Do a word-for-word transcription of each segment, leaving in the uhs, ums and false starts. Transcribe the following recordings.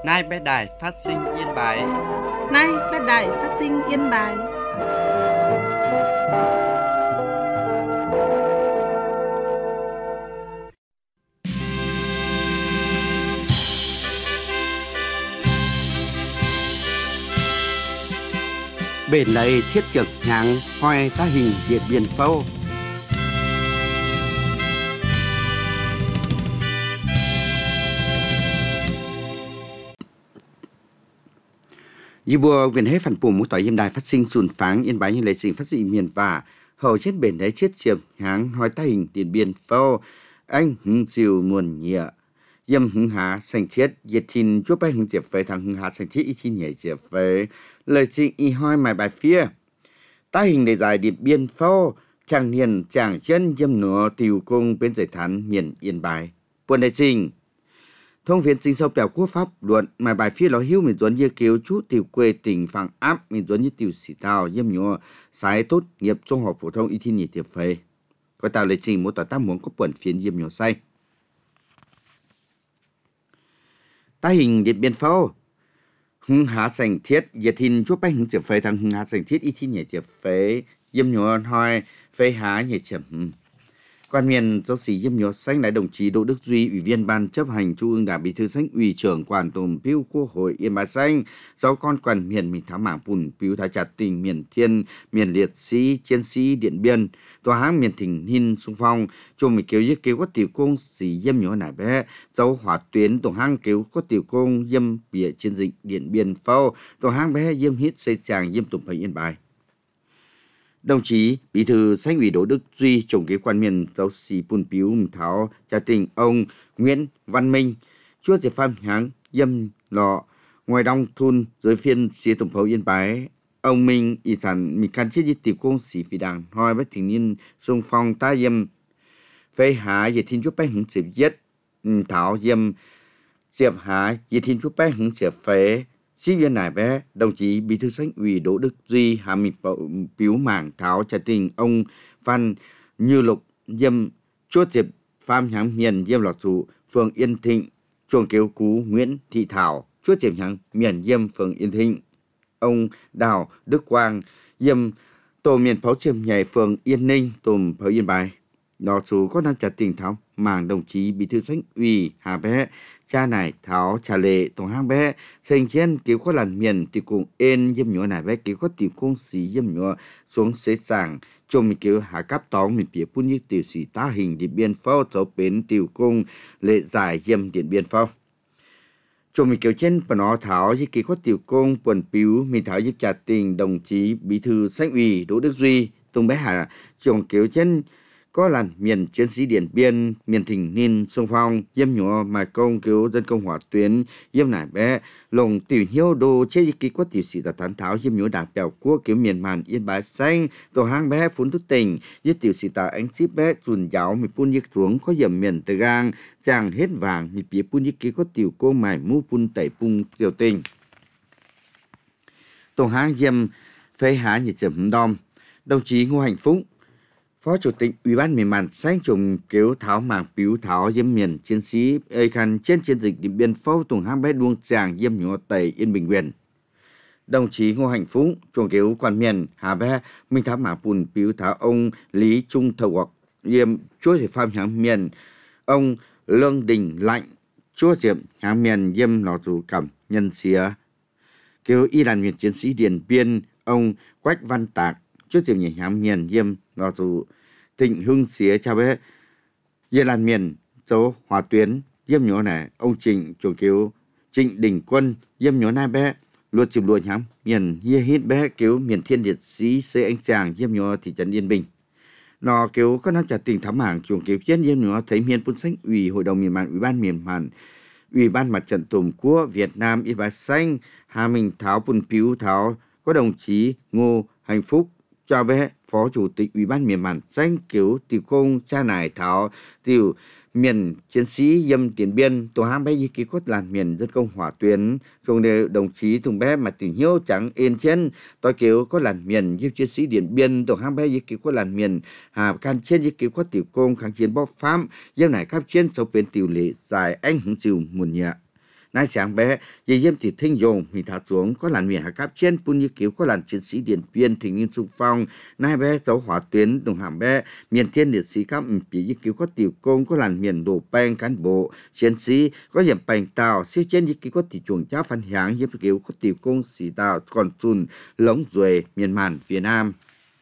Nay bé đài phát sinh Yên Bái. Nay bé đài phát sinh Yên Bái. Bên này thiết trực nhàng hoài ta hình Điện Biên Phâu. Dì bùa quyền hết phản bùa mũ tỏi Yên Đài phát sinh sùn pháng Yên Bái như lệ sinh phát dị miền và hầu chết bền đấy chết chiếm nhàng hoài ta hình Điện Biên Phâu. Anh hứng chiều muôn nhựa Dâm hứng hạ sanh thiết Diệt thìn chúa bay hứng diệp về thằng hứng hạ sanh thiết y thìn nhảy diệp về lời trình y hoi mài bài phía. Ta hình đề dài Điện Biên Phâu chàng niên chàng chân dâm nửa tiều cung bên giải thán miền Yên Bái. Buồn đề trình thông viên sinh sâu bèo quốc pháp luận mài bài phía lo hiếu mình tuấn như kiếu chú tiều quê tỉnh phẳng áp mình tuấn như tiều sĩ tàu dâm nhựa sái tốt nghiệp trung học phổ thông y thìn nhảy diệp về. Có tạo lời trình một tòa ta muốn có buồn phiến dâm nhựa say. Ta hình Điện Biên Phâu hưng hạ sành thiết diệt thìn chúa bay hưng diệp phê thằng hưng hạ sành thiết y thìn nhảy diệp phê dâm nhựa hoi phê há nhảy chậm. Quan miền giáo sĩ dâm nhựa xanh đại đồng chí Đỗ Đức Duy, Ủy viên Ban chấp hành Trung ương Đảng, Bí thư Xanh, Ủy trưởng Quản tồn Piu Quốc hội Yên Bái Xanh, giáo con quan miền mình thám mảng bùn Piu thái chặt tình miền Thiên, miền liệt sĩ, chiến sĩ Điện Biên, tòa hãng miền Thỉnh Hin xung phong, chung mình kêu giết kêu có tiểu công sĩ dâm nhựa nải bé, giáo hỏa tuyến tổ hãng kêu có tiểu công dâm bịa chiến dịch Điện Biên Phâu, tổ hãng bé dâm hít xây tràng dâm tụng phải Yên Bái. Đồng chí Bí thư Xanh ủy Đỗ Đức Duy, Tổng kế quan miền giáo sĩ Pun Piu Tháo cha tình ông Nguyễn Văn Minh, chúa diệp pham háng dâm lọ ngoài đông thun dưới phiên xía tổng phấu Yên Bái. Ông Minh y sản mình can chết di tiểu công sĩ phi đảng hoi bất tình niên xung phong ta dâm phê há về thiên chúa bé hứng diệp giết tháo dâm diệp há về thiên chúa bé hứng diệp phế. Sĩ viên nải bé, đồng chí Bí thư Xanh ủy Đỗ Đức Duy hà mịp Piu mảng tháo trả tình ông Phan Như Lục dâm chốt diệp pham háng miền dâm lọt thủ phường Yên Thịnh, chuồng kêu cú Nguyễn Thị Thảo chốt diệp háng miền dâm phường Yên Thịnh. Ông Đào Đức Quang dâm tổ miền pháo chiêm nhảy phường Yên Ninh tùm pháo Yên Bái. Nó chú có năng trả tình tháo mảng đồng chí Bí thư Xanh ủy hà bé cha này tháo trả lệ tổng hang bé thành chiến cứu có lần miền thì cùng ên dâm nhựa này bé cứu có tiểu công sĩ dâm nhựa xuống xế sàng cho mình cứu hạ cấp tóng mình bịa phun như tiểu sĩ ta hình Điện Biên Phâu cháu bến tiểu công lệ giải dâm Điện Biên Phâu cho mình cứu trên và nó tháo như cứu có tiểu công quần Piu mình tháo giúp trả tình đồng chí Bí thư Xanh ủy Đỗ Đức Duy tung bé hạ chồng cứu trên có lần miền chiến sĩ Điện Biên, miền Thỉnh Ninh xung phong, dâm nhựa mà công cứu dân công hỏa tuyến, dâm nải bé, lồng tiểu hiếu đồ chế ký có tiểu sĩ đã tán tháo dâm nhựa đảng bèo quốc cứu miền màn Yên Bái Xanh, tổ hang bé phun thức tình, với tiểu sĩ ta ánh ship bé chùn giáo mì pun nhiệt xuống có dầm miền tờ gang, chàng hết vàng mì bía pun nhiệt ký có tiểu cô mài mu pun tẩy pun tiểu tình. Tổ hang dâm phê há nhiệt chấm đom, đồng chí Ngô Hạnh Phúc Phó Chủ tịch Ủy ban miền màn Xanh trùng cứu tháo mảng Piu tháo dâm miền chiến sĩ ơi khăn trên chiến dịch Điện Biên Phâu tùng hang bé đuông tràng dâm nhựa tẩy Yên Bình Nguyên. Đồng chí Ngô Hạnh Phúc trùng cứu quan miền hà bé minh tháo mảng bùn Piu tháo ông Lý Trung Thầu Ngọc yêm chúa thể pham háng miền ông Lương Đình Lạnh chúa diệm háng miền dâm lò dù cầm nhân xía cứu y đàn miền chiến sĩ Điện Biên ông Quách Văn Tạc chúa diệm nhảy háng miền dâm lò dù Thịnh Hưng xía cha bé Yên Lan miền số Hòa Tuyến dâm nhớ này ông Trịnh chủ cứu Trịnh Đình Quân dâm nhớ này bé luật chìm luồn hám miền hia hít bé cứu miền Thiên Liệt Sĩ xây anh chàng dâm nhớ thị trấn Yên Bình nó cứu có năng trả tình thám hàng chuồng cứu chiến dâm nhớ thấy miền Pun Xanh ủy hội đồng miền màn ủy ban miền màn ủy ban mặt trận tổ quốc Việt Nam Yên Bái Xanh hà mình tháo Pun Piu tháo có đồng chí Ngô Hạnh Phúc cho bé Phó Chủ tịch Ủy ban miền màn Xanh cứu tiểu công cha nải tháo tiểu miền chiến sĩ dâm Điện Biên tổ hang bé y ký cốt làn miền dân công hỏa tuyến trong đều đồng chí thùng bé mà tình hiếu trắng yên chiến tôi cứu có làn miền như chiến sĩ Điện Biên tổ hang bé y ký cốt làn miền hà can chiến y ký cốt tiểu công kháng chiến bóc pháp dâm nải các chiến sau bên tiểu lệ dài anh hứng chịu muôn nhẹ Nãy sáng bé dây diêm thì thinh dùng mình thả xuống có làn miền hạ cáp trên pun như cứu có làn chiến sĩ điện viên thì nghiên xung phong nãy bé dấu hỏa tuyến đồng hàm bé miền thiên liệt sĩ cấp bị như cứu có tiểu công có làn miền đổ bang cán bộ chiến sĩ có hiểm bành tàu siêu trên như cứu có tỷ chuồng cháo phân hạng như cứu có tiểu công sĩ tàu còn chun lống ruồi miền màn Việt Nam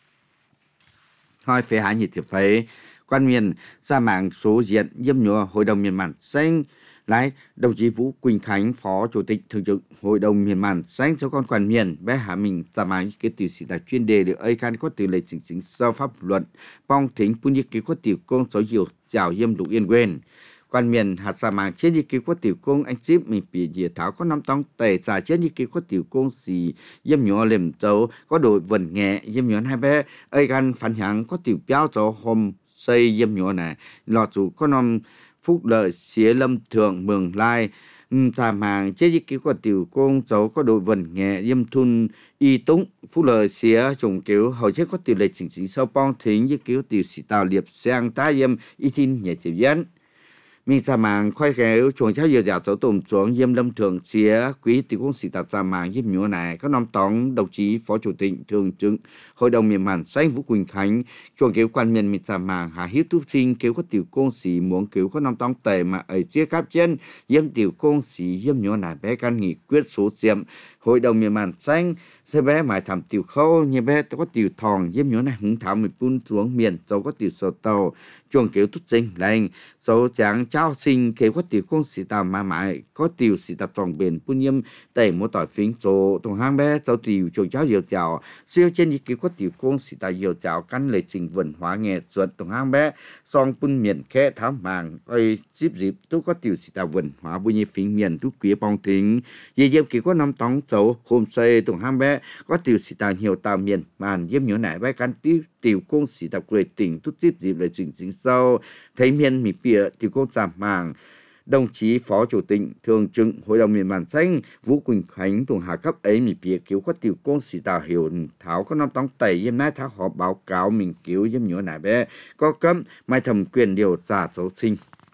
hỏi phê hại nhiệt thiệp phế quan miền ra mạng số diện diêm nhựa hội đồng miền màn xanh lái đồng chí Vũ Quỳnh Khánh phó chủ tịch thường trực hội đồng miền màn xanh cho con quản miền bé hạ mình ra mạng cái tiểu sĩ đặc chuyên đề được ấy can có tỷ lệ chính chính sau pháp luật bong thính pun như cái có tiểu công số nhiều chào diêm đủ yên quên quan miền hạt sa mạng trên như cái có tiểu công anh chip mình bị dìa tháo có năm tông tề trả trên như cái có tiểu công xì diêm nhỏ lềm dấu có đội vần nhẹ diêm nhỏ hai bé ấy can phản hạng có tiểu béo cho hôm xây diêm nhỏ này lọ chủ có năm phúc lợi xía lâm thượng mường lai thà màng chế dịch cứu của tiểu công cháu có đội vần nhẹ diêm thun y túng phúc lợi xía trùng cứu hầu chết có tiểu lệ chỉnh chính sau bong thính với cứu tiểu sĩ tàu liệp sang tá diêm y tin nhẹ tiểu dân mình ra mạng khoai khéo chuồng cháu giờ dạo cháu tôm xuống diêm lâm thượng xía quý tiểu công sĩ tàu ra mạng diêm nhúa này có năm tóng đồng chí phó chủ tịch thường trực hội đồng miền màn xanh Vũ Quỳnh Khánh chuồng cứu quan miền mình ra mạng hà hiếu tu sinh cứu có tiểu công sĩ muốn cứu có năm tóng tề mà ở chia cáp chân diêm tiểu công sĩ diêm nhúa này bé can nghị quyết số diệm hội đồng miền màn xanh thế bé mãi thảm tiểu khâu như bé có tiểu thòng diêm nhúa này hứng thảo mình pun xuống miền cháu có tiểu sổ tàu chuồng cứu tút sinh lành số chẳng trao sinh kế có tiểu công sĩ tàu mà mãi có tiểu sĩ tàu tròn bền pun nhiêm tẩy một tỏi phím số tổng hang bé cháu tiểu chuồng cháu nhiều chảo siêu trên như kế có tiểu công sĩ tàu nhiều chảo căn lệ trình文hóa nghệ thuật tổng hang bé song pun miền khẽ tháo màng ơi dịp dịp tôi có tiểu sĩ tàu文hóa bu như phím miền tú quý bong thính dì diêm kế có năm tóng cháu hôm xây tổng hang bé có tiểu sĩ tàu nhiều tàu miền màn diêm nhỏ nải bé căn tiểu tiểu công sĩ tàu quê tỉnh tú dịp dịp lời trình chính sau thấy miền mì bịa tiểu công giảm màng đồng chí phó chủ tịch thường trực hội đồng miền màn xanh Vũ Quỳnh Khánh tổng hạ cấp ấy mì bịa cứu có tiểu công sĩ tàu hiểu tháo có năm tóng tẩy diêm nái tháo họp báo cáo mình cứu diêm nhỏ nải bé có cấm mai thẩm quyền điều trả số sinh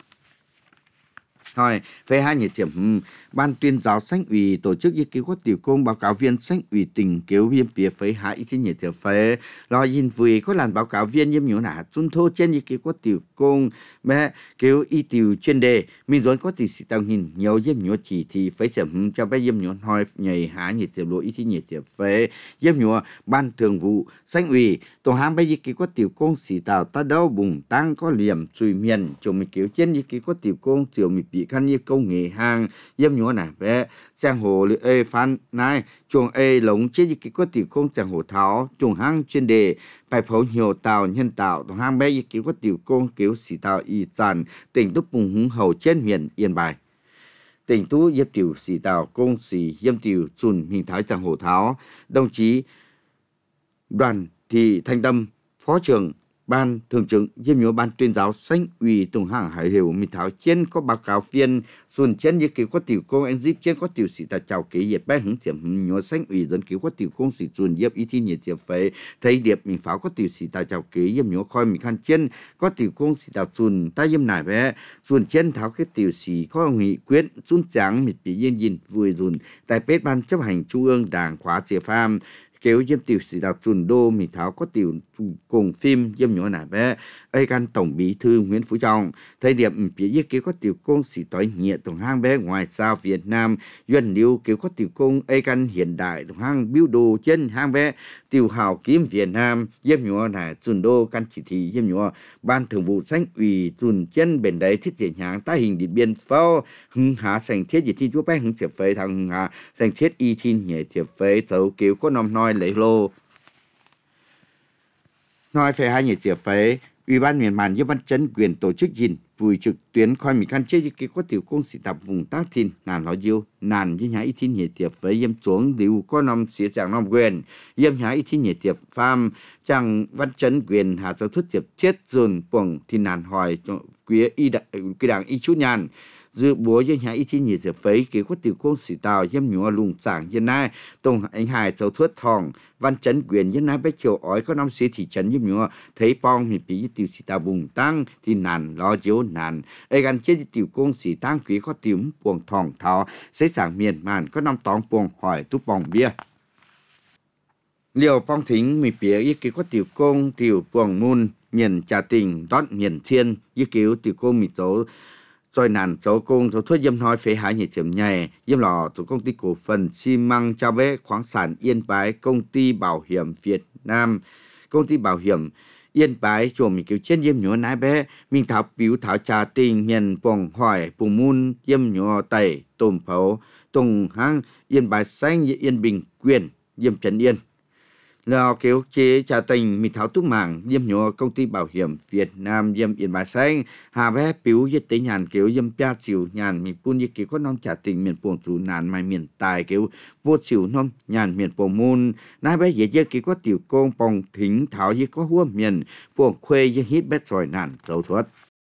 thôi về hai nhiệt điểm ban tuyên giáo sách ủy tổ chức nghiên cứu có tiểu công báo cáo viên sách ủy tỉnh cứu viêm bìa phế hại trên nhiệt điểm phế lo nhìn vui có làn báo cáo viên nhiêm nhũ nả trung thô trên nghiên cứu có tiểu công bé cứu y tiểu chuyên đề mình muốn có tiểu sĩ tăng hình nhiều nhiêm nhũ chỉ thì phải chậm cho bé nhiêm nhũ hỏi nhảy há nhiệt điểm lỗi trên nhiệt điểm phế nhiêm nhũ ban thường vụ sách ủy tổ hám bé nghiên cứu có tiểu công sĩ tàu ta đâu bùng tăng có liềm chui miền chúng mình cứu trên nghiên cứu có tiểu công tiểu mình bị khăn như công nghệ hàng nhiêm nhũ nè bé giang hồ lưỡi ê phan này chuồng ê lống chế cái có tiểu công giang hồ tháo chuồng hang chuyên đề bài phẫu nhiều tàu nhân tạo tổng hang bé cái có tiểu công kiểu sĩ tàu y tràn tỉnh túc bùng hứng hầu trên miền Yên Bài tỉnh tú yếp tiểu sĩ tàu công sĩ yêm tiểu chùn hình thái giang hồ tháo đồng chí Đoàn Thị Thanh Tâm phó trưởng ban thường trực diêm nhúa ban tuyên giáo sách ủy tổng hàng hải hiểu mình tháo trên có báo cáo viên xuân trên như kiểu có tiểu công anh zip trên có tiểu sĩ ta chào ký dẹp bé hứng tiệm nhúa sách ủy dẫn kiểu có tiểu công sĩ xuân dẹp ý thi nhiệt dẹp phế thấy điệp mình pháo có tiểu sĩ ta chào ký diêm nhúa khoi mình khăn trên có tiểu công sĩ ta xuân ta diêm nải bé xuân trên tháo cái tiểu sĩ có nghị quyết xuân trắng mình bị yên nhìn vui dùn tại bếp ban chấp hành trung ương đảng khóa chế pham kéo diêm tiểu sĩ đạo chuẩn đô mình tháo có tiểu cùng phim diêm nhỏ nả bé ấy can tổng bí thư Nguyễn Phú Trọng thời điểm phía dưới kéo có tiểu công sĩ tối nhẹ tổng hang bé ngoài sao Việt Nam duyên liêu kéo có tiểu công ấy can hiện đại tổng hang biểu đồ trên hang bé tiểu hào kiếm Việt Nam diêm nhỏ nả chuẩn đô can chỉ thị diêm nhỏ ban thường vụ sách ủy chuẩn trên bền đấy thiết diện hàng tá hình điện biên phao hưng hạ thành thiết gì thi chúa bé hưng chẹp phế thằng hạ thành thiết y tin nhẹ chẹp phế tấu kéo có năm nói lấy lô nói về hai nhiệt chẹp phế Ủy ban miền màn Văn Chấn quyền tổ chức gìn vui trực tuyến coi mình căn chế cái có tiểu công sĩ tập vùng tác thiên nàn nói diêu nàn với nhà ít thiên nhiệt tiệp với yếm xuống điều có năm xía chẳng năm quyền yếm nhà ít thiên nhiệt tiệp pham chẳng Văn Chấn quyền hạ cho thuyết tiệp thiết dồn bổng thì nàn hỏi quý y quý đảng y chút nhàn dự búa dân nhà ít chi nhị giờ phấy kiểu có tiểu công sĩ tàu yếm nhúa lùng giảng dân nai tông anh hài châu thuất thòng văn chấn quyền dân nai bé chiều ói có năm xí thị trấn yếm nhúa thấy bong thì bị tiểu sĩ tàu bùng tăng thì nàn lo chiếu nàn ấy gần chết tiểu công sĩ tăng quý có tiểu buồng thòng tháo xây sảng miền màn có năm tóng buồng hỏi tu bong bia liệu bong thính mi bía ý kiểu có tiểu công tiểu buồng môn miền trà tình đón miền thiên ý kiểu tiểu công mi tố rồi nàn cháu công cháu thuốc dâm nói phế hái nhảy chấm nhảy dâm lò của công ty cổ phần xi măng Trao Bé khoáng sản Yên Bái, công ty bảo hiểm Việt Nam, công ty bảo hiểm Yên Bái chùm mình kiểu trên dâm nhúa nái bé mình thảo biểu thảo trà tình miền bồng hỏi bùng mun dâm nhúa tẩy tôm phấu tùng hang Yên Bái xanh Yên Bình quyền dâm trấn Yên là kiểu chế trà tình mình tháo túc mảng dâm nhúa công ty bảo hiểm Việt Nam dâm Yên Bái xanh hà bé biểu yết tế nhàn kiểu dâm pia chiều nhàn mình pun như kiểu có non trà tình miền buồng chủ nàn mai miền tài kiểu vô chiều non nhàn miền buồng môn nãy bé dễ dễ kiểu có tiểu công bồng thính tháo như có hua miền buồng khuê như hít bé rồi nàn dấu thuật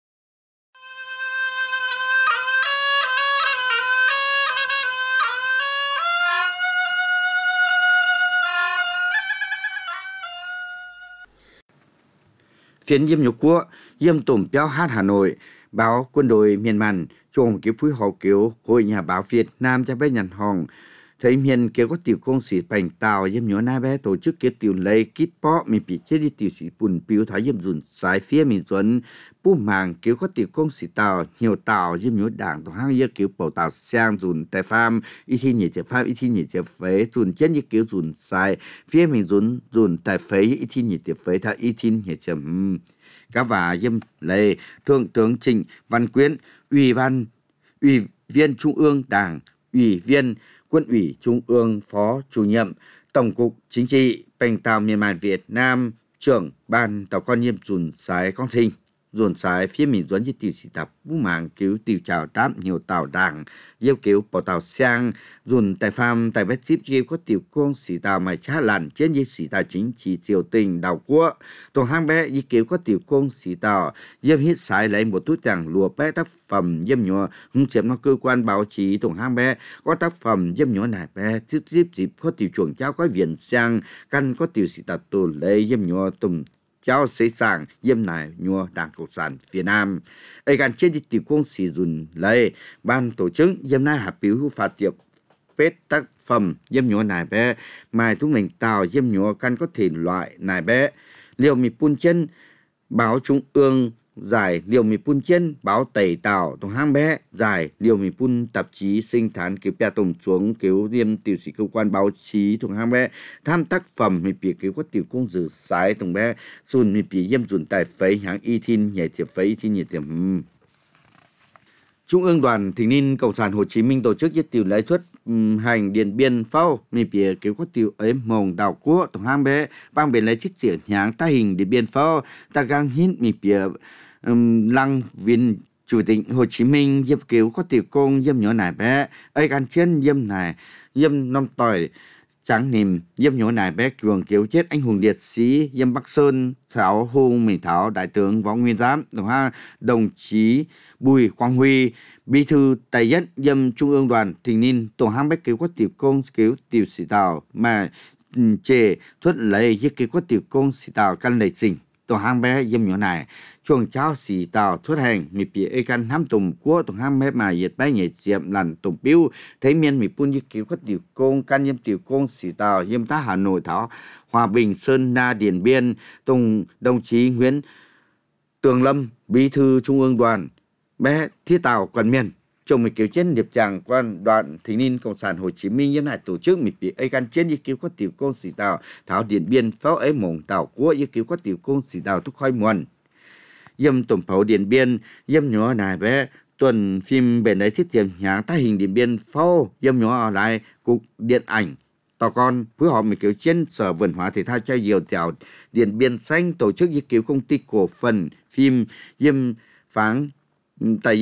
phiến yếm nhục quốc yếm tổm béo hát Hà Nội báo quân đội miền màn chồng kiểu phối hợp kiểu hội nhà báo Việt Nam cho bé nhận hòn thấy miền kiểu có tiểu công sĩ bành tàu yếm nhúa nai bé tổ chức kiểu tiểu lấy kít bó mình bị chết đi tiểu sĩ bùn piu thái yếm dùn sái phía mình chuẩn bù màng kiểu có tiểu công sĩ tàu nhiều tàu yếm nhúa đảng tổ hang yếm kiểu bầu tàu sang dùn tại farm ít thi nhị chế farm ít thi nhị chế phế dùn chết như kiểu dùn sái phía mình dùn dùn tại phế ít thi nhị chế phế thay ít thi nhị chế các và yếm lệ thượng tướng Trịnh Văn Quyến ủy ban ủy viên Trung ương Đảng ủy viên Quân ủy Trung ương Phó Chủ nhiệm Tổng cục Chính trị Bành Tàu miền Màn Việt Nam trưởng ban tàu con yếm dùn sái con thinh dồn sái phía mình dẫn như tiểu sĩ tập vũ mạng cứu tiểu chào đám nhiều tàu đảng yêu cứu bảo tàu sang dồn tại farm tại bếp chip chiêu có tiểu công sĩ tàu mày chá lặn trên như sĩ tàu chính trị triều tình đảo quốc tổng hang bé yêu cứu có tiểu công sĩ tàu yếm hít sái lấy một túi tàng lùa bé tác phẩm yếm nhúa hung chiếm nó cơ quan báo chí tổng hang bé có tác phẩm yếm nhúa này bé tiếp tiếp dịp có tiểu chuồng cháu có viện sang căn có tiểu sĩ tàu tổ lấy yếm nhúa tùng cháu xây sàng yếm này nhua Đảng Cộng sản Việt Nam ấy gần trên tiểu công sĩ dùn lấy ban tổ chức yếm này hạt biểu phạt tiệp phết tác phẩm yếm nhúa này bé mai chúng mình tàu yếm nhúa căn có thể loại này bé liệu mi pun chân báo Trung ương giải liều mì pun chân báo tẩy tàu tổng hang bé giải liều mì pun tạp chí sinh thán kiểu bia tổng xuống kiểu liêm tiểu sĩ cơ quan báo chí tổng hang bé tham tác phẩm mì bìa kiểu có tiểu công dự sái tổng bé xuân mì bìa yếm dùn tài phấy hãng y thiên nhảy tiệp phấy thiên nhảy tiệp Trung ương Đoàn Thanh niên Cộng sản Hồ Chí Minh tổ chức nhất tiểu lễ xuất hành Điện Biên Phao mì bìa kiểu có tiểu ấy mồng đảo quốc tổng hang bé bang biển lấy chiếc triển nháng ta hình Điện Biên Phao ta gang hít mì bìa Um, lăng viên Chủ tịch Hồ Chí Minh yếm kiểu có tiểu công yếm nhỏ này bé ấy gan chân yếm này yếm năm tỏi trắng niềm yếm nhỏ này bé chuồng kiểu chết anh hùng liệt sĩ yếm Bắc Sơn Thảo Hùng Mình Thảo Đại tướng Võ Nguyên Giám đồng ha đồng chí Bùi Quang Huy Bí thư Tài Nhất yếm Trung ương Đoàn Thanh niên tổ hang bé kiểu có tiểu công kiểu tiểu sĩ tàu mà chê thuất lấy yếm kiểu có tiểu công sĩ tàu căn lệ trình tổ hang bé yếm nhỏ này chuồng cháu xì tàu thuốc hành mì bìa ê căn hám tùm của tổng hang bé mà nhiệt bé nhẹ chiếm lằn tùm biêu thấy miền mì pun như kiểu có tiểu công căn yếm tiểu công xì tàu yếm ta Hà Nội thảo Hòa Bình Sơn Na Điện Biên tùng đồng chí Nguyễn Tường Lâm Bí thư Trung ương Đoàn bé thiết tàu quần miền chồng mì kiểu trên điệp tràng quan Đoàn Thanh niên Cộng sản Hồ Chí Minh yếm lại tổ chức mì bìa ê căn trên như kiểu có tiểu công xì tàu thảo Điện Biên pháo ấy mộng tàu của như kiểu có tiểu công xì tàu thúc khói muôn yếm tổng pháo Điện Biên yếm nhỏ này bé tuần phim bên đấy thiết triển nháng ta hình Điện Biên Phao yếm nhỏ ở lại cục điện ảnh tàu con phối hợp với kiểu trên sở văn hóa thể thao cho nhiều dẻo Điện Biên Xanh tổ chức như kiểu công ty cổ phần phim yếm pháng Tài Nhất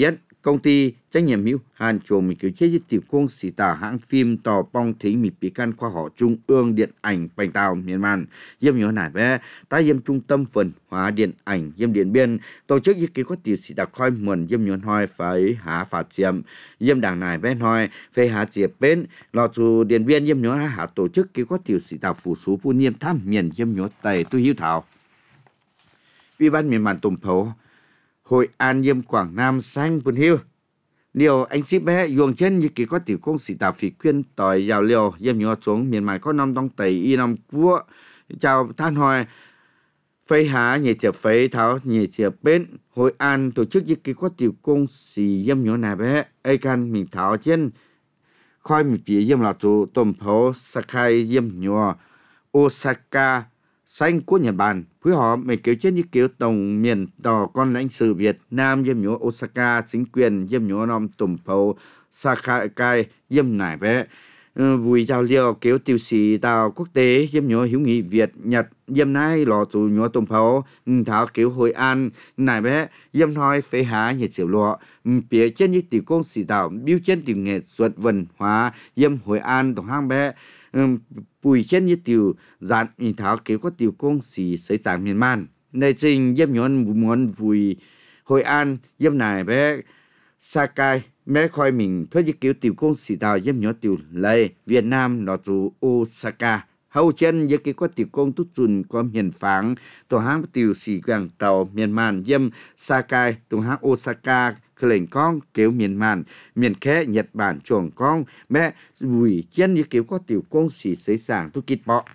công ty trách nhiệm hữu hạn chuồng mình kiểu chế với tiểu công sĩ tả hãng phim tò bong thính mình bị can khoa học trung ương điện ảnh Bành Tàu miền Nam yếm nhớ nải bé tái yếm trung tâm văn hóa điện ảnh yếm Điện Biên tổ chức như kiểu có tiểu sĩ tả khoi muộn yếm nhớ hoi phải há phạt chiếm yếm đảng nải bé hoi phải há chiếm bên lò chủ Điện Biên yếm nhớ há tổ chức kiểu có tiểu sĩ tả phủ số phu niêm tham miền yếm nhớ tây tu hiếu thảo ủy ban miền Nam Tùng Phấu Hội An yếm Quảng Nam xanh Pun Hiêu điều anh ship bé yuồng chân như kỳ có tiểu công sĩ tạp phỉ quyên tỏi giàu liều yếm nhớ xuống miền Nam có năm đông tây y năm cua chào than hoài phây há nhẹ chợ phây tháo nhẹ chợ bên Hội An tổ chức như kỳ có tiểu công sĩ yếm nhớ này bé ai can mình tháo trên khoi mình bị yếm là chủ tôm pháo Sakai yếm nhớ Osaka xanh của Nhật Bản với họ mấy kiểu trên như kiểu tổng miền tỏ con lãnh sự Việt Nam yếm nhớ Osaka chính quyền yếm nhớ năm tùm phấu Sakai yếm nải bé vui giao liều kiểu tiêu sĩ tàu quốc tế yếm nhớ hữu nghị Việt Nhật yếm nái lò chủ nhớ tùm phấu thảo kiểu Hội An nải bé yếm nói phê há nhiệt xỉu lọ phía trên như tiểu công sĩ tàu biêu trên tiểu nghệ thuật văn hóa yếm Hội An tổng hang bé bùi trên như tiểu dạn nhìn tháo kiểu có tiểu công sĩ xây sản miền Man này trình yếm nhón muốn vui Hội An yếm này bé Sakai mẹ khoi mình thôi như kiểu tiểu công sĩ tàu yếm nhón tiểu lây Việt Nam nó chủ Osaka hậu chân như kiểu có tiểu công tút chun có miền phẳng tổ hãng tiểu sĩ quảng tàu miền Man yếm Sakai tổ hãng Osaka lệnh con kiểu miền Man miền khé Nhật Bản chuồng con mẹ vui chân như kiểu có tiểu công sĩ xây sản tu kít bọ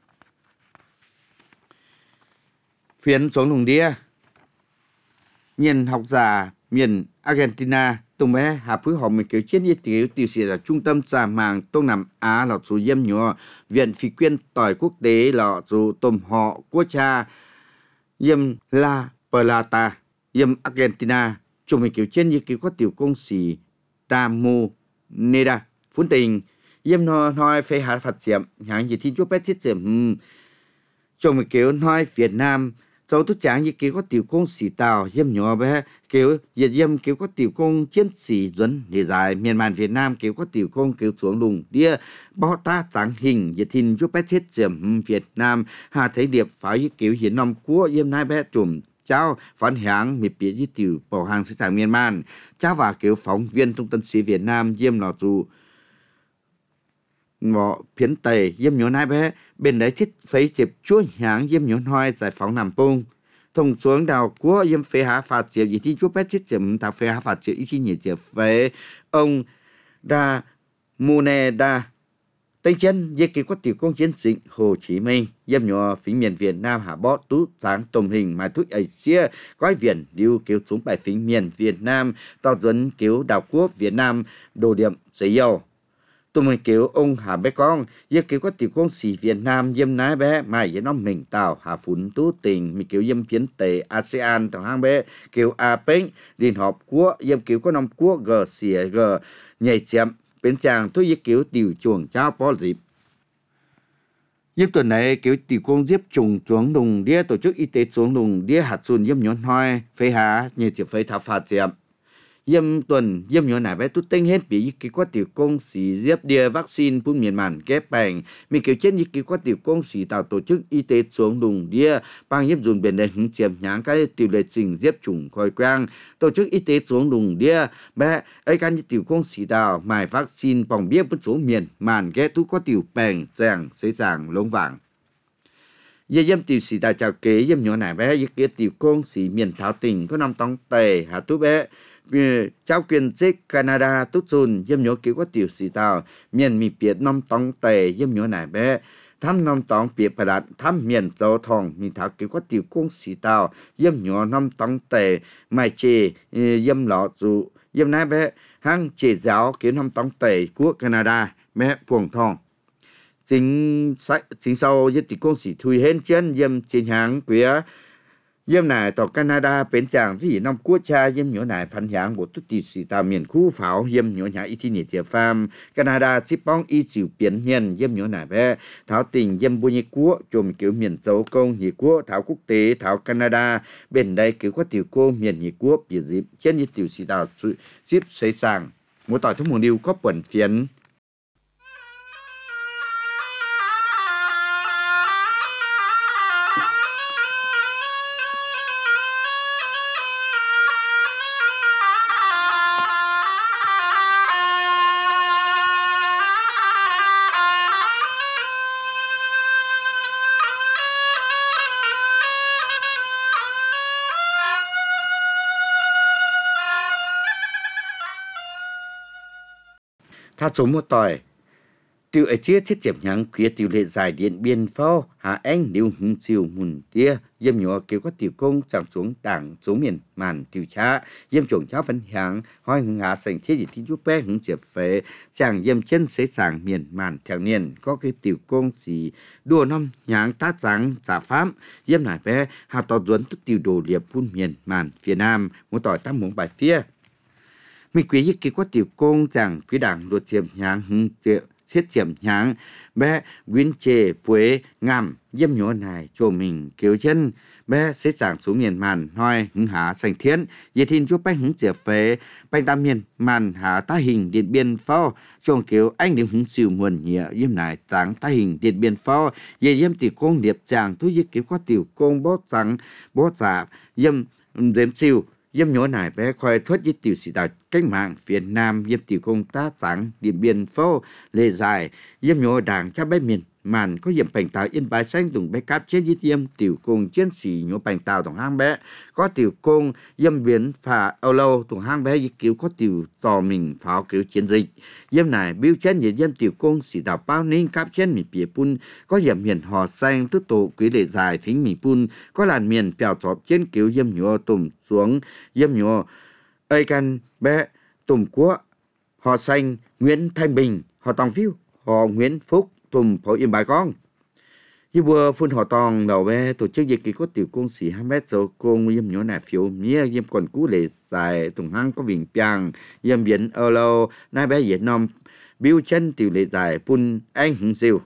phiến xuống lùng đĩa miền học giả miền Argentina tùng bé hạ phứ họ mình kiểu chiến như tiểu tiểu sĩ là trung tâm trà màng Đông Nam Á là số yếm nhỏ viện phi quyên tỏi quốc tế là số tôm họ quốc cha yếm La Plata yếm Argentina chúng mình kiểu trên như kiểu có tiểu công sĩ Tamu Neda phun tình yếm nó nói phải hạ phát triển hãng gì thì chúa bé thiết triển chúng mình kiểu nói Việt Nam sau tất chẳng như kiểu có tiểu công sĩ tàu yếm nhỏ bé kiểu Việt yếm kiểu có tiểu công chiến sĩ dẫn để dài miền Nam Việt Nam kiểu có tiểu công kiểu xuống lùng đĩa bao ta trắng hình Việt hình chúa bé thiết triển Việt Nam hà thấy điệp phải kiểu hiện năm của yếm nai bé trùm cháu phán hãng miệt biệt với tiểu bảo hàng市sản miền Man cháu và kiểu phóng viên trung tâm sĩ Việt Nam yếm lò dù ngọ phiến tây yếm nhón hai bé bên đấy thiết phấy chịp chúa hãng yếm nhón hoi giải phóng Nam Pung thông xuống đào của yếm phế há phạt chịp gì thì chúa bé thiết chìm thảo phế há phạt chịp ý chí nhị chịp phế ông đa Mune đa Tây chân với kiểu có tiểu công chiến sĩ Hồ Chí Minh yếm nhỏ phím miền Việt Nam hạ bó tú sáng tùm hình mà thuốc ấy xia gói viện điều kiểu xuống bài phím miền Việt Nam tao dẫn kiểu đảo quốc Việt Nam đồ điểm giấy dầu tùm hình kiểu ông hạ bé con với kiểu có tiểu công sĩ Việt Nam yếm nái bé mà với nó mình tàu hạ phún tú tình mình kiểu yếm phiến tề ASEAN tàu hang bé kiểu a pếch liên hợp quốc yếm kiểu có năm quốc G xìa G nhảy chém bên chàng tôi với kiểu tiểu chuồng cháu bó dịp. Nhưng tuần này kiểu tiểu công diếp trùng xuống đùng đĩa tổ chức y tế xuống đùng đĩa hạt xuân yếm nhón hoi phê há như chỉ phê thảo phạt chém. Yếm tuần yếm nhón này bé tút tinh hết bị cái có tiểu công sĩ diếp đĩa vaccine phun miền màn kép bành. Mình kiểu chết như cái có tiểu công sĩ tạo tổ chức y tế xuống đùng đĩa bằng yếm dùn biển đầy hứng chém nháng cái tiểu lệ trình diếp trùng khói quang. Tổ chức y tế xuống đùng đĩa bé ấy can như tiểu công sĩ tạo mài vaccine phòng biết bất số miền màn ghé tú có tiểu bành giảng xây giảng lông vàng. Giờ yếm tiểu sĩ tạo chào kế yếm nhỏ này bé với kia tiểu công sĩ miền thảo tỉnh có năm tông tề hạ tú bé trao quyền trích Canada tốt dùn yếm nhỏ kiểu có tiểu sĩ tàu miền mì biệt năm tông tề yếm nhỏ này bé thăm năm tông biệt bà đạt thăm miền châu thòng mì thảo kiểu có tiểu công sĩ tàu yếm nhỏ năm tông tề mai chê yếm lọ dù yếm nái bé hăng chê giáo kiểu năm tông tề của Canada bé buồng thòng chính chính sau yếm tiểu công sĩ thui hên chân yếm trên hàng quía Yếm này tàu Canada bên chàng thì năm quốc gia yếm nhỏ này phản hạng bộ tút tì sĩ tàu miền khu pháo yếm nhỏ nhà y thi nhiệt địa phàm Canada chỉ bóng y chịu biến miền yếm nhỏ này bé thảo tình yếm bùi nhị quốc chùm kiểu miền dấu công nhị quốc thảo quốc tế thảo Canada bên đây kiểu có tiểu cô miền nhị quốc biểu dịp trên như tiểu sĩ tàu xếp xây sàng mỗi tỏi thông mùa điều có quần phiến tha số một tỏi tiêu ấy chia thiết chém nhang kia tiêu lệ dài điện biên phao hạ anh điều hùng chiều mùn tia yếm nhỏ kêu có tiểu công chẳng xuống đảng số miền màn tiêu cha yếm chủng cháu phân hạng hỏi ngã sành thiết gì thiên chú bé hùng chẹp phế chẳng yếm chân xế sàng miền màn theo niên có cái tiểu công gì đua năm nhang tát trắng giả pháp yếm nải bé hạ tỏ duẩn tức tiểu đồ liệp phun miền màn phía nam một tỏi tam muốn bài phía mình quý cái có tiểu công chẳng quý đảng luật chém nhang hùng chẹp thiết chém nhang bé quyến chê quế ngam yếm nhỏ này cho mình kêu chân bé sẽ sàng xuống miền màn hoi hứng hạ sành thiên ye thiên chúa bánh hứng chẹp phế bánh tam miền màn hạ tá hình điện biên phao chồng kêu anh điểm hứng siêu muôn nhẹ yếm này trắng tá hình điện biên phao ye yếm tiểu công điệp chàng thu ye kêu có tiểu công bó trắng bó giả yếm đếm siêu yếm nhỏ này bé khoai thoát với tiểu sĩ đạo cách mạng Việt Nam yếm tiểu công tá trắng điện biên phao lệ dài yếm nhỏ đảng cha bé miền màn có yếm bành tàu yên bài xanh tùng bé cáp trên yết yếm tiểu công chiến sĩ nhỏ bành tàu tùng hang bé có tiểu công yếm biến phà âu lâu tùng hang bé yết cứu có tiểu tò mình pháo cứu chiến dịch yếm này biêu chân yết yếm tiểu công sĩ đạo bao ninh cáp trên mì bìa pun có yếm miền hò xanh tức tổ quý lệ dài thính mì pun có làn miền bèo chọp trên cứu yếm nhỏ tùng xuống yếm nhỏ ây căn bé tùng quốc họ xanh Nguyễn Thanh Bình họ tòng phiêu họ Nguyễn Phúc tùng phổ yên bài con như vừa phun họ tòng đầu bé tổ chức dịch kỳ có tiểu công sĩ hai mét rồi công yếm nhỏ này phiếu mía yếm còn cú lệ dài tùng hang có vịnh piang yếm biển ở lâu nay bé Việt Nam biêu chân tiểu lệ dài phun anh hứng siêu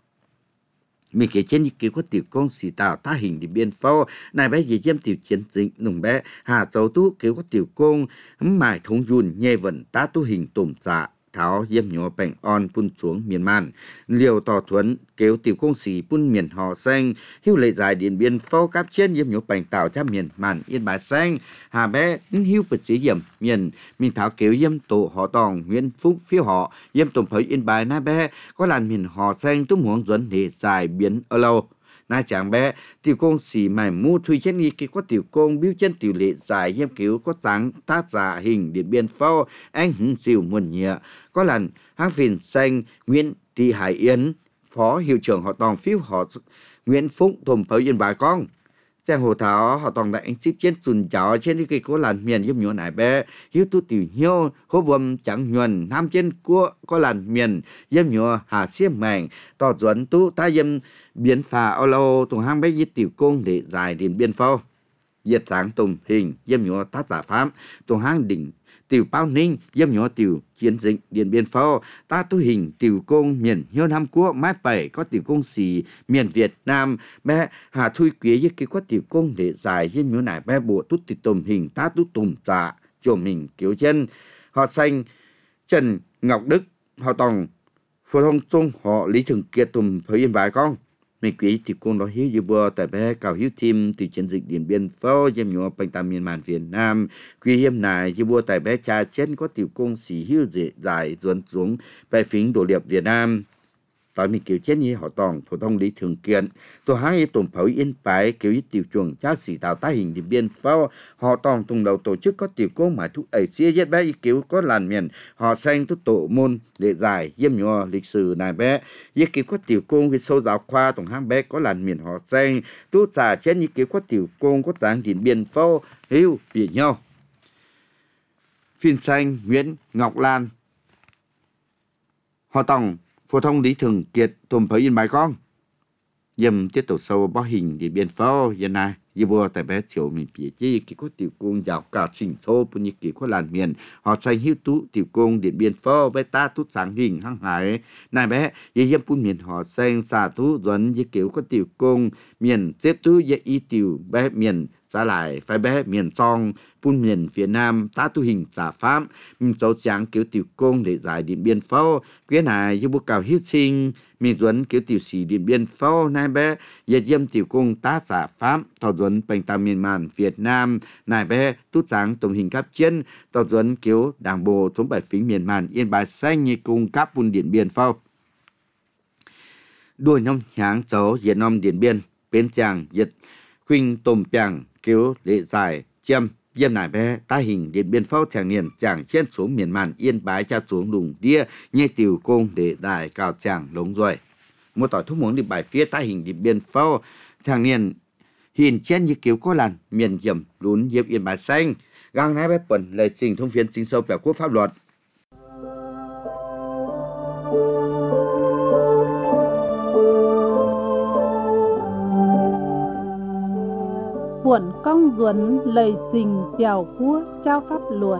mình kể trên những có tiểu công sĩ tạo tá hình đi biên phao này bé gì yếm tiểu chiến dịch nùng bé hà châu tú kêu có tiểu công mải thống dùn nhẹ vận tá tu hình tổm dạ tháo yếm nhỏ bành on phun xuống miền màn liều tỏ thuấn kêu tiểu công sĩ phun miền họ xanh hưu lệ dài điện biên phao cáp trên yếm nhỏ bành tạo cha miền màn yên bài xanh hà bé hưu bật chỉ yếm miền mình tháo kêu yếm tổ họ tòng Nguyễn Phúc phiêu họ yếm tổm phơi yên bài na bé có làn miền họ xanh túm huống duẩn để dài biến ở lâu nai chàng bé tiểu công sĩ mày mu thui trên nghi cái có tiểu công biêu chân tiểu lệ dài yếm cứu có trắng tác giả hình điện biên phao anh hứng siêu muôn nhẹ có lần hang phìn xanh Nguyễn Thị Hải Yến phó hiệu trưởng họ tòng phiếu họ Nguyễn Phúc thồm phơi yên bài con Giang hồ thảo họ tòng đại anh ship trên sùn chảo trên cái có làn miền yếm nhỏ nải bé hiếu tu tiểu hiếu hố vầm chẳng nhuần nam trên cua có làn miền yếm nhỏ hà xiêm mảnh tỏ duẩn tu ta yếm biến phà âu lâu tùng hang bé yết tiểu công để dài điện biên phao yết sáng tùng hình yếm nhỏ tác giả pháp tùng hang đỉnh tiểu bao ninh yếm nhỏ tiểu chiến dịch điện biên phao ta tu hình tiểu công miền hiếu nam quốc mái bảy có tiểu công sĩ miền Việt Nam bé hà thui quý yết cái có tiểu công để dài yếm nhỏ nải bé bộ tút tiểu tùng hình ta tu tùng dạ cho mình kiểu chân họ xanh Trần Ngọc Đức họ tòng phổ thông trung họ Lý Thường Kiệt tùng phơi yên bài con mình quý tiểu công đó hiếu như bữa tại bé cao hiếu thêm từ chiến dịch điện biên phao yếm nhỏ bành tam miền màn Việt Nam quý hiếm này như bữa tại bé cha trên có tiểu công sĩ hiếu dễ dài duẩn xuống bài phính đổ liệp Việt Nam tại mình kiểu chết như họ tòng phổ thông Lý Thường Kiệt tôi hai y tùng phơi yên bài kiểu y tiểu chuồng cha sĩ tạo tá hình điện biên phao họ tòng tùng đầu tổ chức có tiểu công mà thúc ấy xia yết bé y kiểu có làn miền họ xanh tu tổ môn để dài yếm nhỏ lịch sử này bé y kiểu có tiểu công cái sâu giáo khoa tùng hang bé có làn miền họ xanh tu trả trên y kiểu có tiểu công có dáng điện biên phao hưu biển nhau phim xanh Nguyễn Ngọc Lan họ tòng phổ thông Lý Thường Kiệt tùm phơi yên bài con yếm tiếp tục sâu bó hình điện biên phao hiện nay như bùa tại bé chiều mình bị chi kỳ có tiểu cung dạo cả sinh thô bùn như kỳ có làn miền họ xanh hiếu tú tiểu cung điện biên phô bé ta tút sáng hình hăng hải này bé như hiếm bùn miền họ xanh xà tú duẩn như kiểu có tiểu cung miền xếp tú dễ y tiểu bé miền trả lại phải bé miền trong bùn miền phía nam ta tu hình giả pháp mình cháu trắng kiểu tiểu cung để giải điện biên phô quyết này như bùa cào hiếu sinh mình duẩn kiểu tiểu sĩ điện biên phô này bé giờ diêm tiểu cung ta giả pháp tàu duẩn bành tam miền màn Việt Nam này bé tút sáng tổng hình cấp chiến tàu duẩn kiểu đảng bộ thống bảy phím miền màn Yên Bái xanh như cung cấp bùn điện biên phô đuôi năm nháng cháu Việt Nam điện biên bên chàng Việt khuynh tôm chàng kiểu lệ giải chiêm Diêm nải bé ta hình điện biên phô thèn niên chàng trên xuống miền màn Yên Bái cha xuống đùng đĩa nhây tiểu cung để đại cao chàng lống rồi một tỏi thuốc muốn đi bài phía ta hình điện biên phô thèn niên hình trên như kiểu có làn miền hiểm lún diệp Yên Bái xanh gang nái bé quần lời trình thông phiên chính sâu về quốc pháp luật Buồn công duẩn lời trình chào quốc trao pháp luật.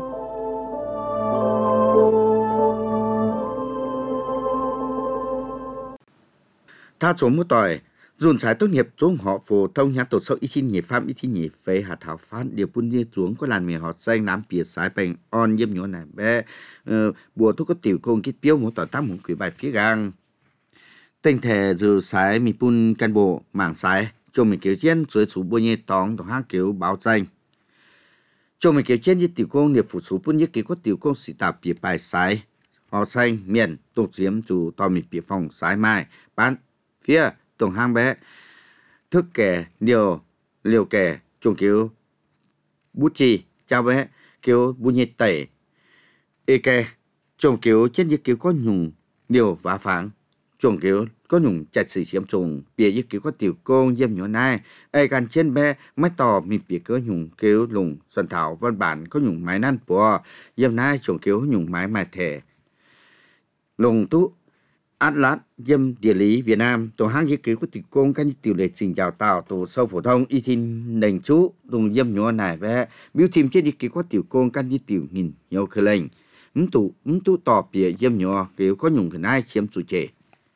Tha số một tỏi dùn trái tốt nghiệp xuống họ phổ thông nhà tổ sâu ít chi nhị phạm ít chi nhị phế hạ thảo phán điều bún như xuống có làn mì họ xanh nám bìa sái bành on yếm nhỏ này bé bùa thuốc có tiểu công kít tiêu một tỏi tám một quỷ bài phía gang tình thể dù sái mì bún can bộ mảng sái cho mình kiểu trên suối số bùa như tóng tổng hang kiểu báo danh cho mình kiểu trên như tiểu công nghiệp phụ số bún như kiểu có tiểu công sĩ tạp bìa bài sái họ xanh miền tổ diếm chủ tòa mình bìa phòng sái mai bán phía tổng hang bé thức kẻ liều liều kẻ trùng kiểu bút chì chào bé kiểu bút nhiệt tẩy ê kè trùng kiểu trên như kiểu có nhung liều vá pháng trùng kiểu có nhung chặt sự xiêm trùng bìa như kiểu có tiểu công diêm nhỏ này ê gần trên bé máy tò mình bìa có nhung kiểu lùng xuân thảo văn bản có nhung máy năn bùa diêm này trùng kiểu nhung máy mài thể lùng tú Atlas Diêm địa lý Việt Nam tổ hang nghiên cứu của tiểu công các tiểu lệ trình đào tạo tổ sâu phổ thông y tin nền chú đồng diêm nhỏ này về biểu tìm trên nghiên cứu của tiểu công các tiểu nghìn nhiều khởi lệnh ấm tụ ấm tụ tỏ bìa diêm nhỏ kiểu có nhung cái này chiếm chủ chế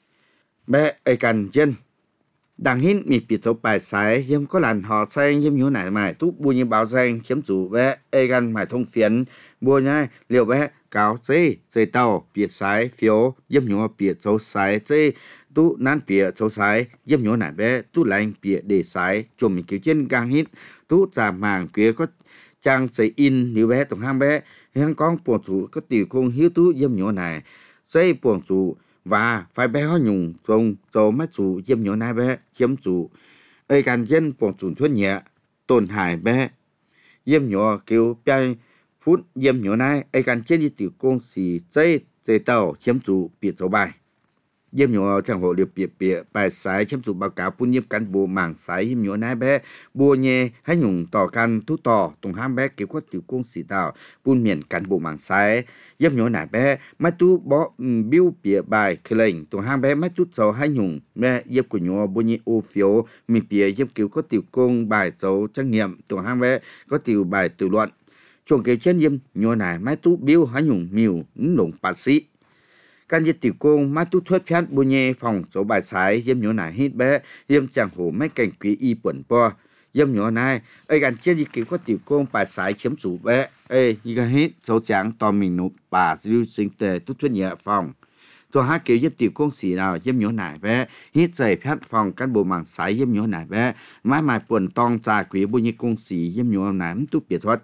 bé ấy cần chân đằng hin mi bị số bài sái diêm có làn họ xanh diêm nhỏ này mày tú bùi như báo danh chiếm chủ bé ấy gần mày thông phiến bùa nhai liệu bé cáo dây dây tàu biệt sái phiếu diêm nhỏ biệt châu sái dây tu nan biệt châu sái diêm nhỏ nải bé tu lành biệt để sái chùm mình kiểu trên gang hít tu giảm màng kia có trang dây in nếu bé tổng hang bé hang con buồn chủ có tiểu công hiếu tu diêm nhỏ này dây buồn chủ và phải bé ho nhung trông châu mắt chủ diêm nhỏ này bé chiếm chủ ấy càng dân buồn chủ thuận nhẹ tổn hại bé diêm nhỏ kiểu bay phút diêm nhỏ này ai cần trên như tiểu công xì dây dây tàu chiếm chủ biệt số bài diêm nhỏ chẳng hộ được biệt biệt bài sái chiếm chủ báo cáo bún nhiễm cán bộ mảng sái diêm nhỏ này bé bùa nhẹ hay nhung tỏ căn thu tỏ tùng ham bé kiểu có tiểu công xì tàu bún miền cán bộ mảng sái diêm nhỏ này bé mắt tu bỏ biêu biệt bài khởi lệnh tùng ham bé mắt tu dấu hay nhung bé diêm của nhỏ bùa nhẹ ô phiếu mình biệt diêm kiểu có tiểu công bài dấu trắc nghiệm tùng ham bé có tiểu bài tự luận chuồng kiểu trên diêm nhỏ này mai tu biêu há nhung miêu nồng bát sĩ can diệt tiểu công mai tu thuyết phán bùa nhẹ phòng số bài sái diêm nhỏ này hít bé diêm chẳng hổ mấy cảnh quý y bẩn po diêm nhỏ này ấy gần trên gì kiểu có tiểu công bài sái chiếm chủ bé ấy như cái hít số chẳng to mình nộp bà lưu sinh tề tu thuyết nhẹ phòng rồi hai kiểu diêm tiểu công xỉ nào diêm nhỏ này bé hít dày phán phòng cán bộ mảng sái diêm nhỏ này bé mãi mãi buồn tong trà quý bùa nhẹ công xỉ diêm nhỏ này tu biệt thuật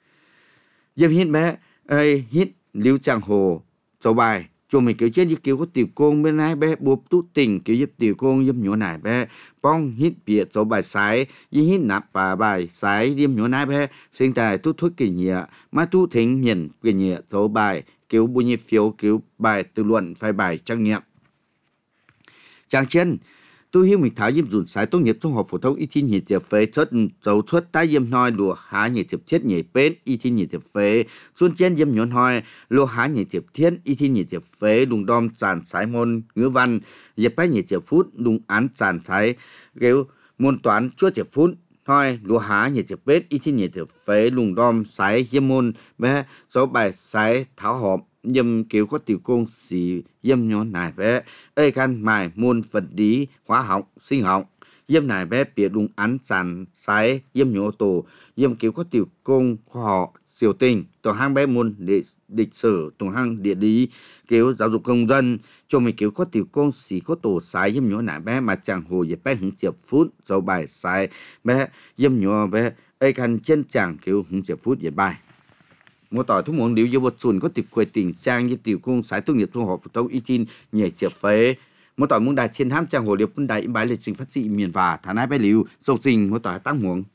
diêm hít bé ơi hít lưu chẳng hồ số bài cho mình kiểu trên như kiểu có tiểu công bên này bé buộc tu tình kiểu giúp tiểu công diêm nhỏ này bé bong hít biệt số bài sái như hít nạp và bài sái diêm nhỏ này bé sinh tài tu thuốc kỳ nhẹ mà tu thính miền kỳ nhẹ số bài kiểu bùi nhị phiếu kiểu bài tự luận phải bài trắc nghiệm trang trên tôi hiểu mình tháo diêm dùn sái tốt nghiệp trung học phổ thông y thi nhị tiệp phế xuất dấu xuất tái diêm nói lùa há nhị tiệp chết nhị bến y thi nhị tiệp phế xuân trên diêm nhón hoi lùa há nhị tiệp thiên y thi nhị tiệp phế đùng đom tràn sái môn ngữ văn dẹp bách nhị tiệp phút đùng án tràn thái kiểu môn toán chúa tiệp phút thôi lúa há nhẹ chập bết ít nhẹ chập phế lùng đom sái yếm môn bé số bài sái tháo họp yếm kiểu có tiểu công xì yếm nhỏ nải bé ơi khăn mài môn vật lý hóa học sinh học yếm nải bé bịa lùng án sàn sái yếm nhỏ tổ yếm kiểu có tiểu công khoa học siêu tình tổ hang bé môn để lịch sử tổ hang địa lý kiểu giáo dục công dân cho mình kiểu có tiểu công xì có tổ sái yếm nhỏ nải bé mà chẳng hồ dễ bé hứng chập phút số bài sái bé yếm nhỏ bé ơi khăn chân chẳng kiểu hứng chập phút dễ bài một tỏi thuốc muốn điều vô chuẩn có tiệp quầy tỉnh sang như tiểu cung sái tốt nghiệp trung học phổ thông y tin nhảy chập phế một tỏi muốn đại trên ham trang hồ điệp quân đại bái lịch trình phát trị miền và thả nai bé liu dầu trình một tỏi tăng huống